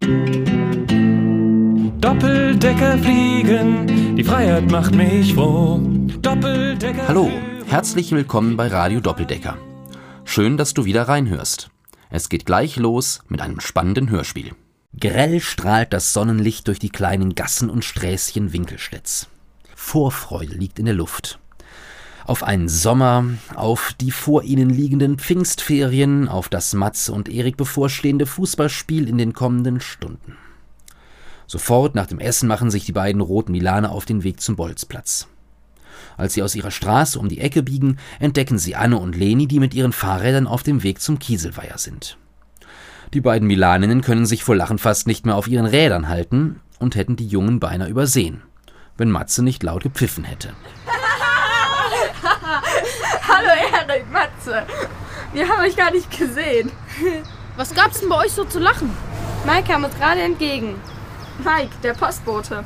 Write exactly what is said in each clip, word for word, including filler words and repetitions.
Doppeldecker fliegen, die Freiheit macht mich froh. Doppeldecker. Hallo, herzlich willkommen bei Radio Doppeldecker. Schön, dass du wieder reinhörst. Es geht gleich los mit einem spannenden Hörspiel. Grell strahlt das Sonnenlicht durch die kleinen Gassen und Sträßchen Winkelstedts. Vorfreude liegt in der Luft. Auf einen Sommer, auf die vor ihnen liegenden Pfingstferien, auf das Matze und Erik bevorstehende Fußballspiel in den kommenden Stunden. Sofort nach dem Essen machen sich die beiden roten Milaner auf den Weg zum Bolzplatz. Als sie aus ihrer Straße um die Ecke biegen, entdecken sie Anne und Leni, die mit ihren Fahrrädern auf dem Weg zum Kieselweiher sind. Die beiden Milaninnen können sich vor Lachen fast nicht mehr auf ihren Rädern halten und hätten die Jungen beinahe übersehen, wenn Matze nicht laut gepfiffen hätte. Hallo Erik, Matze. Wir haben euch gar nicht gesehen. Was gab's denn bei euch so zu lachen? Mike kam uns gerade entgegen. Mike, der Postbote.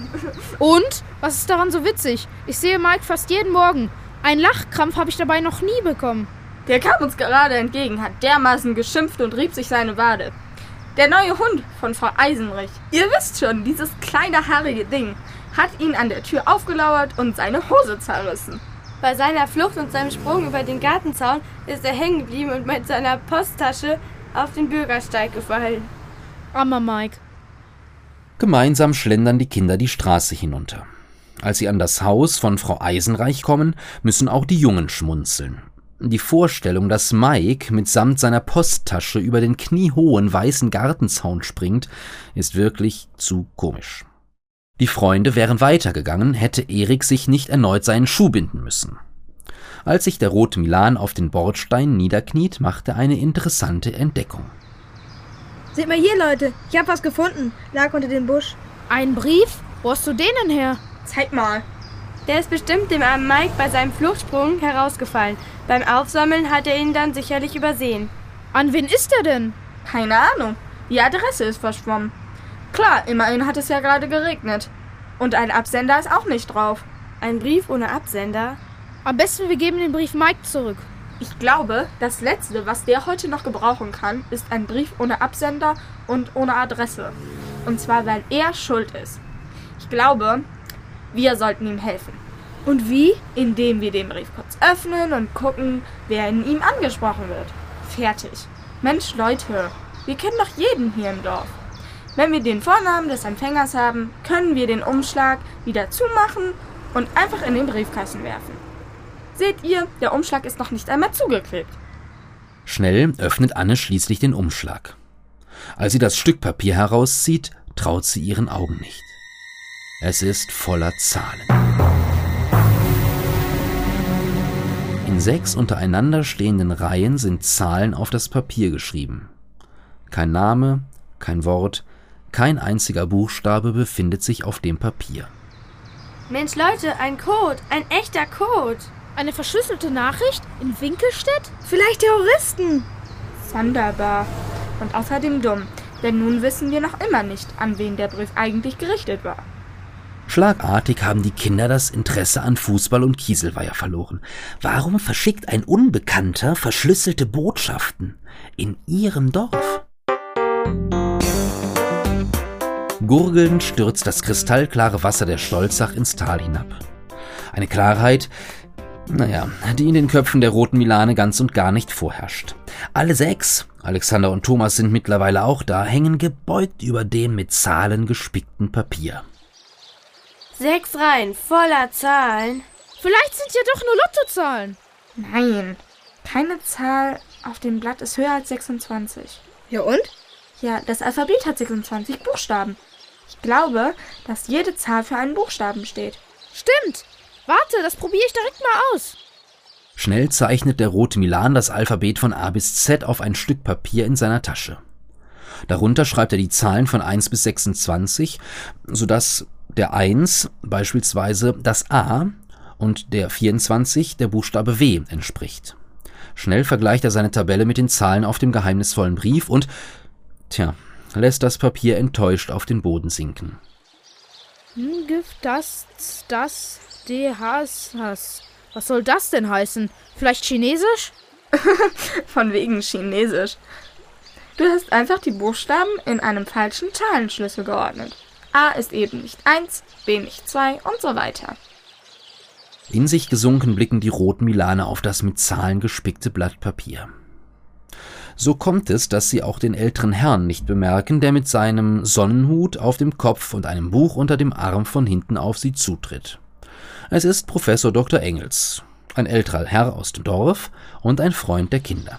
Und? Was ist daran so witzig? Ich sehe Mike fast jeden Morgen. Einen Lachkrampf habe ich dabei noch nie bekommen. Der kam uns gerade entgegen, hat dermaßen geschimpft und rieb sich seine Wade. Der neue Hund von Frau Eisenrich. Ihr wisst schon, dieses kleine haarige Ding hat ihn an der Tür aufgelauert und seine Hose zerrissen. Bei seiner Flucht und seinem Sprung über den Gartenzaun ist er hängen geblieben und mit seiner Posttasche auf den Bürgersteig gefallen. Armer Mike. Gemeinsam schlendern die Kinder die Straße hinunter. Als sie an das Haus von Frau Eisenreich kommen, müssen auch die Jungen schmunzeln. Die Vorstellung, dass Mike mitsamt seiner Posttasche über den kniehohen weißen Gartenzaun springt, ist wirklich zu komisch. Die Freunde wären weitergegangen, hätte Erik sich nicht erneut seinen Schuh binden müssen. Als sich der rote Milan auf den Bordstein niederkniet, macht er eine interessante Entdeckung. Seht mal hier, Leute, ich hab was gefunden. Lag unter dem Busch. Ein Brief? Wo hast du den denn her? Zeig mal. Der ist bestimmt dem armen Mike bei seinem Fluchtsprung herausgefallen. Beim Aufsammeln hat er ihn dann sicherlich übersehen. An wen ist er denn? Keine Ahnung. Die Adresse ist verschwommen. Klar, immerhin hat es ja gerade geregnet. Und ein Absender ist auch nicht drauf. Ein Brief ohne Absender? Am besten, wir geben den Brief Mike zurück. Ich glaube, das Letzte, was der heute noch gebrauchen kann, ist ein Brief ohne Absender und ohne Adresse. Und zwar, weil er schuld ist. Ich glaube, wir sollten ihm helfen. Und wie? Indem wir den Brief kurz öffnen und gucken, wer in ihm angesprochen wird. Fertig. Mensch, Leute, wir kennen doch jeden hier im Dorf. Wenn wir den Vornamen des Empfängers haben, können wir den Umschlag wieder zumachen und einfach in den Briefkasten werfen. Seht ihr, der Umschlag ist noch nicht einmal zugeklebt. Schnell öffnet Anne schließlich den Umschlag. Als sie das Stück Papier herauszieht, traut sie ihren Augen nicht. Es ist voller Zahlen. In sechs untereinander stehenden Reihen sind Zahlen auf das Papier geschrieben. Kein Name, kein Wort, kein einziger Buchstabe befindet sich auf dem Papier. Mensch, Leute, ein Code, ein echter Code. Eine verschlüsselte Nachricht in Winkelstedt? Vielleicht Terroristen. Sonderbar. Und außerdem dumm, denn nun wissen wir noch immer nicht, an wen der Brief eigentlich gerichtet war. Schlagartig haben die Kinder das Interesse an Fußball und Kieselweiher verloren. Warum verschickt ein Unbekannter verschlüsselte Botschaften in ihrem Dorf? Gurgelnd stürzt das kristallklare Wasser der Stolzach ins Tal hinab. Eine Klarheit, naja, die in den Köpfen der roten Milane ganz und gar nicht vorherrscht. Alle sechs, Alexander und Thomas sind mittlerweile auch da, hängen gebeugt über dem mit Zahlen gespickten Papier. Sechs Reihen voller Zahlen. Vielleicht sind ja doch nur Lottozahlen. Nein, keine Zahl auf dem Blatt ist höher als sechsundzwanzig. Ja und? Ja, das Alphabet hat sechsundzwanzig Buchstaben. Ich glaube, dass jede Zahl für einen Buchstaben steht. Stimmt. Warte, das probiere ich direkt mal aus. Schnell zeichnet der rote Milan das Alphabet von A bis Z auf ein Stück Papier in seiner Tasche. Darunter schreibt er die Zahlen von eins bis sechsundzwanzig, sodass der eins beispielsweise das A und der vierundzwanzig der Buchstabe W entspricht. Schnell vergleicht er seine Tabelle mit den Zahlen auf dem geheimnisvollen Brief und, tja, lässt das Papier enttäuscht auf den Boden sinken. Gift, das, das, D, Has, Has. Was soll das denn heißen? Vielleicht Chinesisch? Von wegen Chinesisch. Du hast einfach die Buchstaben in einem falschen Zahlenschlüssel geordnet. A ist eben nicht eins, B nicht zwei und so weiter. In sich gesunken blicken die roten Milane auf das mit Zahlen gespickte Blatt Papier. So kommt es, dass sie auch den älteren Herrn nicht bemerken, der mit seinem Sonnenhut auf dem Kopf und einem Buch unter dem Arm von hinten auf sie zutritt. Es ist Professor Doktor Engels, ein älterer Herr aus dem Dorf und ein Freund der Kinder.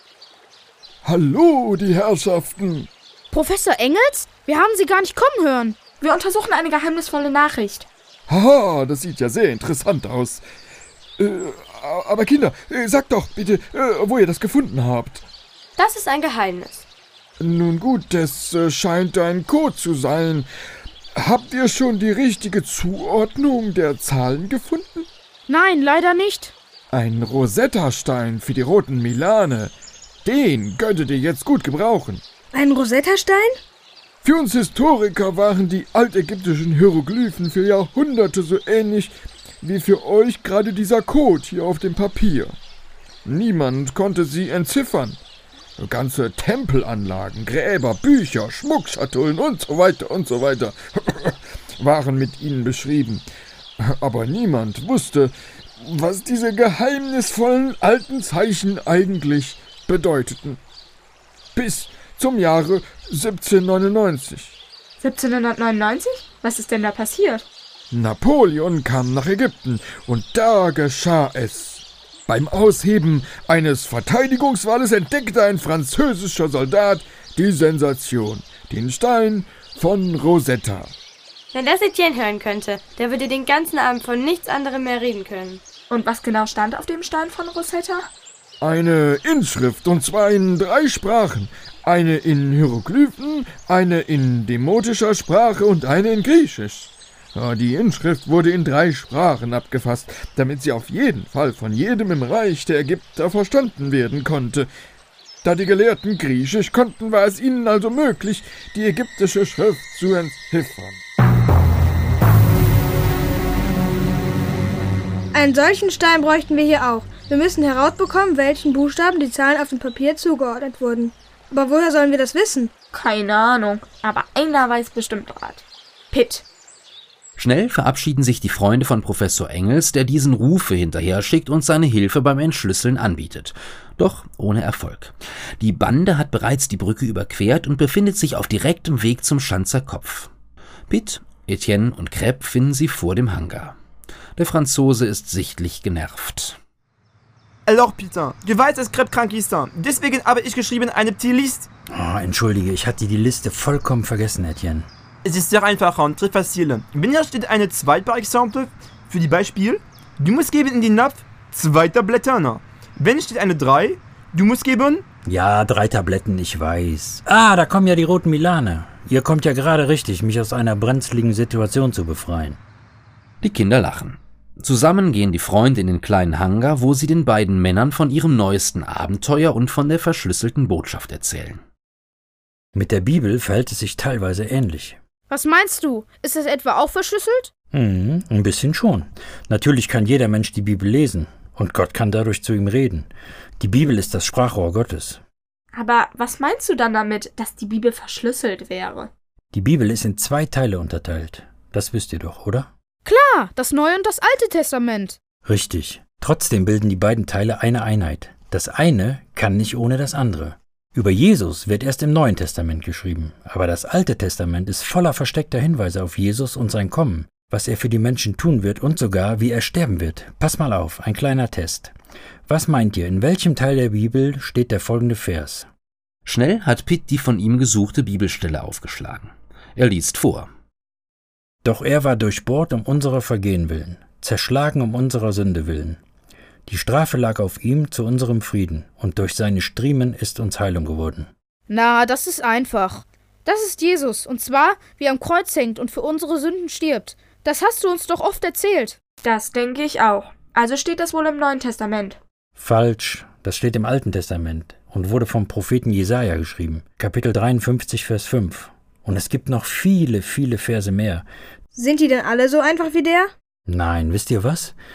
Hallo, die Herrschaften! Professor Engels? Wir haben Sie gar nicht kommen hören. Wir untersuchen eine geheimnisvolle Nachricht. Haha, das sieht ja sehr interessant aus. Äh, aber Kinder, äh, sagt doch bitte, äh, wo ihr das gefunden habt. Das ist ein Geheimnis. Nun gut, es äh, scheint ein Code zu sein. Habt ihr schon die richtige Zuordnung der Zahlen gefunden? Nein, leider nicht. Ein Rosetta-Stein für die roten Milane. Den könntet ihr jetzt gut gebrauchen. Ein Rosetta-Stein? Für uns Historiker waren die altägyptischen Hieroglyphen für Jahrhunderte so ähnlich wie für euch gerade dieser Code hier auf dem Papier. Niemand konnte sie entziffern. Ganze Tempelanlagen, Gräber, Bücher, Schmuckschatullen und so weiter und so weiter waren mit ihnen beschrieben. Aber niemand wusste, was diese geheimnisvollen alten Zeichen eigentlich bedeuteten. Bis zum Jahre siebzehnhundertneunundneunzig. siebzehnhundertneunundneunzig? Was ist denn da passiert? Napoleon kam nach Ägypten und da geschah es. Beim Ausheben eines Verteidigungswalles entdeckte ein französischer Soldat die Sensation, den Stein von Rosetta. Wenn das Etienne hören könnte, der würde den ganzen Abend von nichts anderem mehr reden können. Und was genau stand auf dem Stein von Rosetta? Eine Inschrift, und zwar in drei Sprachen. Eine in Hieroglyphen, eine in demotischer Sprache und eine in Griechisch. Ja, die Inschrift wurde in drei Sprachen abgefasst, damit sie auf jeden Fall von jedem im Reich der Ägypter verstanden werden konnte. Da die Gelehrten Griechisch konnten, war es ihnen also möglich, die ägyptische Schrift zu entziffern. Einen solchen Stein bräuchten wir hier auch. Wir müssen herausbekommen, welchen Buchstaben die Zahlen auf dem Papier zugeordnet wurden. Aber woher sollen wir das wissen? Keine Ahnung, aber einer weiß bestimmt Rat. Pitt. Schnell verabschieden sich die Freunde von Professor Engels, der diesen Rufe hinterher schickt und seine Hilfe beim Entschlüsseln anbietet. Doch ohne Erfolg. Die Bande hat bereits die Brücke überquert und befindet sich auf direktem Weg zum Schanzer Kopf. Pitt, Etienne und Crêpe finden sie vor dem Hangar. Der Franzose ist sichtlich genervt. Alors, putain, du weißt, dass Crêpe krank ist. Deswegen habe ich geschrieben eine petite Liste. Oh, entschuldige, ich hatte die Liste vollkommen vergessen, Etienne. Es ist sehr einfach und très facile. Wenn hier steht eine zwei par exemple, für die Beispiel, du musst geben in den Napf zwei Tabletten. Wenn steht eine drei, du musst geben... Ja, drei Tabletten, ich weiß. Ah, da kommen ja die roten Milane. Ihr kommt ja gerade richtig, mich aus einer brenzligen Situation zu befreien. Die Kinder lachen. Zusammen gehen die Freunde in den kleinen Hangar, wo sie den beiden Männern von ihrem neuesten Abenteuer und von der verschlüsselten Botschaft erzählen. Mit der Bibel verhält es sich teilweise ähnlich. Was meinst du? Ist das etwa auch verschlüsselt? Hm, ein bisschen schon. Natürlich kann jeder Mensch die Bibel lesen. Und Gott kann dadurch zu ihm reden. Die Bibel ist das Sprachrohr Gottes. Aber was meinst du dann damit, dass die Bibel verschlüsselt wäre? Die Bibel ist in zwei Teile unterteilt. Das wisst ihr doch, oder? Klar, das Neue und das Alte Testament. Richtig. Trotzdem bilden die beiden Teile eine Einheit. Das eine kann nicht ohne das andere. Über Jesus wird erst im Neuen Testament geschrieben, aber das Alte Testament ist voller versteckter Hinweise auf Jesus und sein Kommen, was er für die Menschen tun wird und sogar, wie er sterben wird. Pass mal auf, ein kleiner Test. Was meint ihr, in welchem Teil der Bibel steht der folgende Vers? Schnell hat Pitt die von ihm gesuchte Bibelstelle aufgeschlagen. Er liest vor. Doch er war durchbohrt um unserer Vergehen willen, zerschlagen um unserer Sünde willen. Die Strafe lag auf ihm zu unserem Frieden, und durch seine Striemen ist uns Heilung geworden. Na, das ist einfach. Das ist Jesus, und zwar, wie er am Kreuz hängt und für unsere Sünden stirbt. Das hast du uns doch oft erzählt. Das denke ich auch. Also steht das wohl im Neuen Testament. Falsch, das steht im Alten Testament und wurde vom Propheten Jesaja geschrieben. Kapitel dreiundfünfzig, Vers fünf. Und es gibt noch viele, viele Verse mehr. Sind die denn alle so einfach wie der? Nein, wisst ihr was?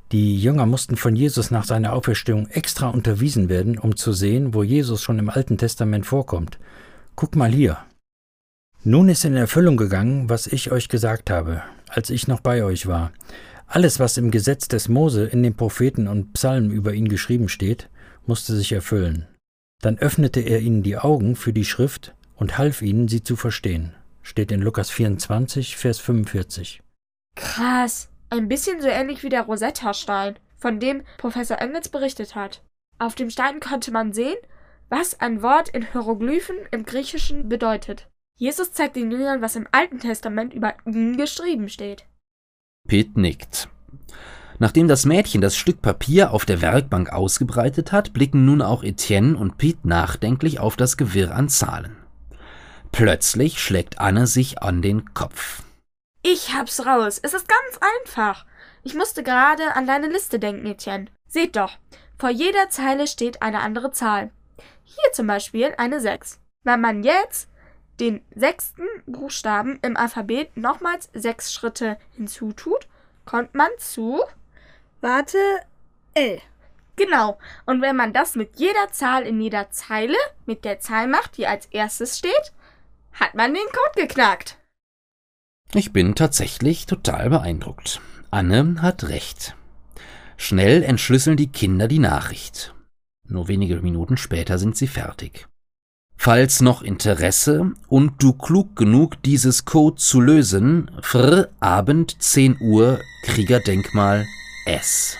Die Jünger mussten von Jesus nach seiner Auferstehung extra unterwiesen werden, um zu sehen, wo Jesus schon im Alten Testament vorkommt. Guck mal hier. Nun ist in Erfüllung gegangen, was ich euch gesagt habe, als ich noch bei euch war. Alles, was im Gesetz des Mose, in den Propheten und Psalmen über ihn geschrieben steht, musste sich erfüllen. Dann öffnete er ihnen die Augen für die Schrift und half ihnen, sie zu verstehen. Steht in Lukas vierundzwanzig, Vers fünfundvierzig. Krass. Ein bisschen so ähnlich wie der Rosetta-Stein, von dem Professor Engels berichtet hat. Auf dem Stein konnte man sehen, was ein Wort in Hieroglyphen im Griechischen bedeutet. Jesus zeigt den Jüngern, was im Alten Testament über ihn geschrieben steht. Pete nickt. Nachdem das Mädchen das Stück Papier auf der Werkbank ausgebreitet hat, blicken nun auch Etienne und Pete nachdenklich auf das Gewirr an Zahlen. Plötzlich schlägt Anne sich an den Kopf. Ich hab's raus. Es ist ganz einfach. Ich musste gerade an deine Liste denken, Etienne. Seht doch, vor jeder Zeile steht eine andere Zahl. Hier zum Beispiel eine sechs. Wenn man jetzt den sechsten Buchstaben im Alphabet nochmals sechs Schritte hinzutut, kommt man zu... Warte, L. Genau. Und wenn man das mit jeder Zahl in jeder Zeile mit der Zahl macht, die als erstes steht, hat man den Code geknackt. Ich bin tatsächlich total beeindruckt. Anne hat recht. Schnell entschlüsseln die Kinder die Nachricht. Nur wenige Minuten später sind sie fertig. Falls noch Interesse und du klug genug, dieses Code zu lösen, Fr. Abend zehn Uhr, Kriegerdenkmal S.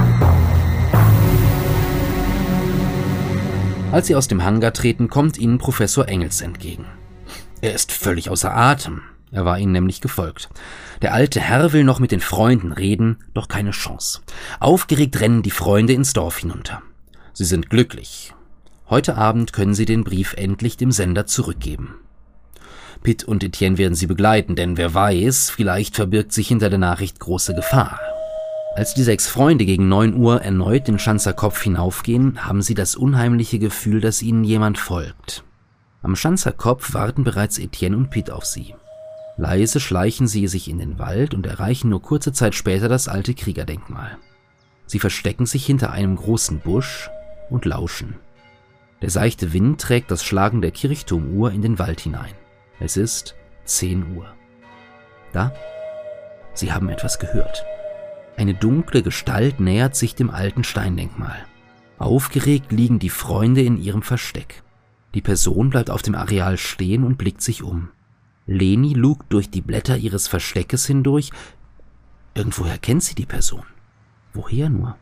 Als sie aus dem Hangar treten, kommt ihnen Professor Engels entgegen. Er ist völlig außer Atem. Er war ihnen nämlich gefolgt. Der alte Herr will noch mit den Freunden reden, doch keine Chance. Aufgeregt rennen die Freunde ins Dorf hinunter. Sie sind glücklich. Heute Abend können sie den Brief endlich dem Sender zurückgeben. Pete und Etienne werden sie begleiten, denn wer weiß, vielleicht verbirgt sich hinter der Nachricht große Gefahr. Als die sechs Freunde gegen neun Uhr erneut den Schanzer Kopf hinaufgehen, haben sie das unheimliche Gefühl, dass ihnen jemand folgt. Am Schanzer Kopf warten bereits Etienne und Pete auf sie. Leise schleichen sie sich in den Wald und erreichen nur kurze Zeit später das alte Kriegerdenkmal. Sie verstecken sich hinter einem großen Busch und lauschen. Der seichte Wind trägt das Schlagen der Kirchturmuhr in den Wald hinein. Es ist zehn Uhr. Da? Sie haben etwas gehört. Eine dunkle Gestalt nähert sich dem alten Steindenkmal. Aufgeregt liegen die Freunde in ihrem Versteck. Die Person bleibt auf dem Areal stehen und blickt sich um. Leni lugt durch die Blätter ihres Versteckes hindurch. Irgendwoher kennt sie die Person. Woher nur?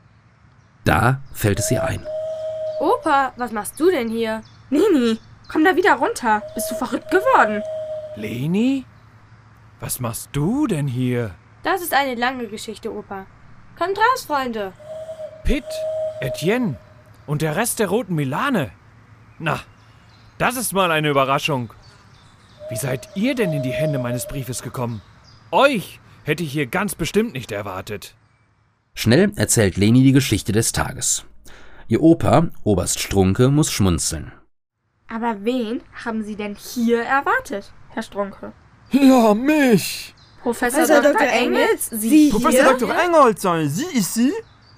Da fällt es ihr ein. Opa, was machst du denn hier? Leni, komm da wieder runter. Bist du verrückt geworden? Leni? Was machst du denn hier? Das ist eine lange Geschichte, Opa. Kommt raus, Freunde. Pete, Etienne und der Rest der roten Milane. Na, das ist mal eine Überraschung. Wie seid ihr denn in die Hände meines Briefes gekommen? Euch hätte ich hier ganz bestimmt nicht erwartet. Schnell erzählt Leni die Geschichte des Tages. Ihr Opa, Oberst Strunke, muss schmunzeln. Aber wen haben Sie denn hier erwartet, Herr Strunke? Ja, mich! Professor, Professor Doktor Engels? Sie Professor hier? Doktor Engels, Sie ist Sie?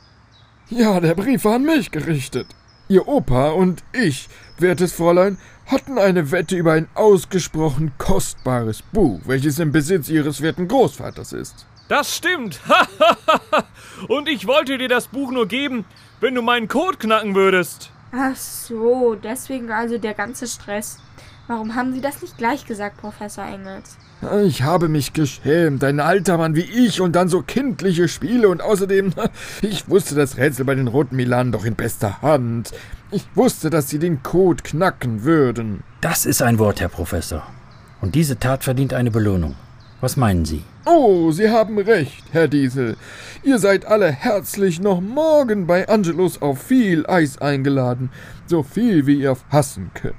Ja, der Brief war an mich gerichtet. Ihr Opa und ich, wertes Fräulein, hatten eine Wette über ein ausgesprochen kostbares Buch, welches im Besitz Ihres werten Großvaters ist. Das stimmt. Und ich wollte dir das Buch nur geben, wenn du meinen Code knacken würdest. Ach so, deswegen also der ganze Stress. Warum haben Sie das nicht gleich gesagt, Professor Engels? Ich habe mich geschämt, ein alter Mann wie ich und dann so kindliche Spiele und außerdem, ich wusste das Rätsel bei den roten Milanen doch in bester Hand. Ich wusste, dass sie den Code knacken würden. Das ist ein Wort, Herr Professor. Und diese Tat verdient eine Belohnung. Was meinen Sie? Oh, Sie haben recht, Herr Diesel. Ihr seid alle herzlich noch morgen bei Angelus auf viel Eis eingeladen. So viel, wie ihr fassen könnt.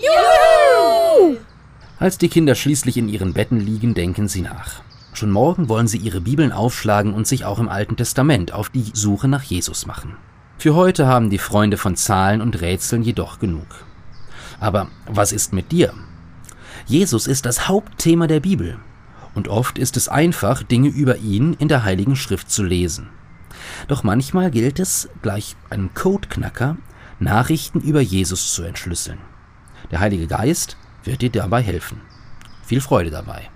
Juhu! Als die Kinder schließlich in ihren Betten liegen, denken sie nach. Schon morgen wollen sie ihre Bibeln aufschlagen und sich auch im Alten Testament auf die Suche nach Jesus machen. Für heute haben die Freunde von Zahlen und Rätseln jedoch genug. Aber was ist mit dir? Jesus ist das Hauptthema der Bibel. Und oft ist es einfach, Dinge über ihn in der Heiligen Schrift zu lesen. Doch manchmal gilt es, gleich einem Codeknacker, Nachrichten über Jesus zu entschlüsseln. Der Heilige Geist wird dir dabei helfen. Viel Freude dabei.